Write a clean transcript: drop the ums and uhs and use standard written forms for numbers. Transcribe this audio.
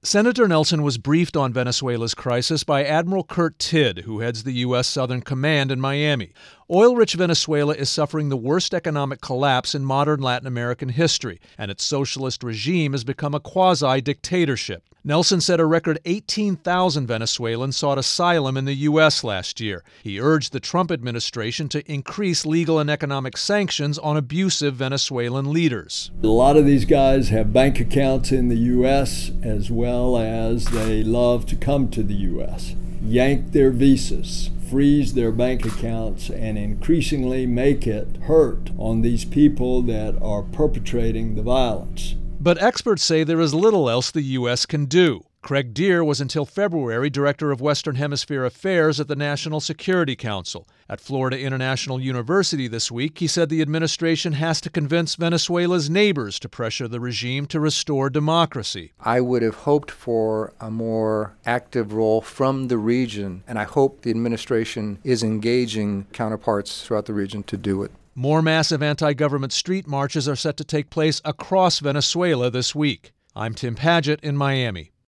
Senator Nelson was briefed on Venezuela's crisis by Admiral Kurt Tidd, who heads the U.S. Southern Command in Miami. Oil-rich Venezuela is suffering the worst economic collapse in modern Latin American history, and its socialist regime has become a quasi-dictatorship. Nelson said a record 18,000 Venezuelans sought asylum in the U.S. last year. He urged the Trump administration to increase legal and economic sanctions on abusive Venezuelan leaders. A lot of these guys have bank accounts in the U.S. as well as they love to come to the U.S., yank their visas, freeze their bank accounts, and increasingly make it hurt on these people that are perpetrating the violence. But experts say there is little else the U.S. can do. Craig Deer was until February director of Western Hemisphere Affairs at the National Security Council. At Florida International University this week, he said the administration has to convince Venezuela's neighbors to pressure the regime to restore democracy. I would have hoped for a more active role from the region, and I hope the administration is engaging counterparts throughout the region to do it. More massive anti-government street marches are set to take place across Venezuela this week. I'm Tim Padgett in Miami.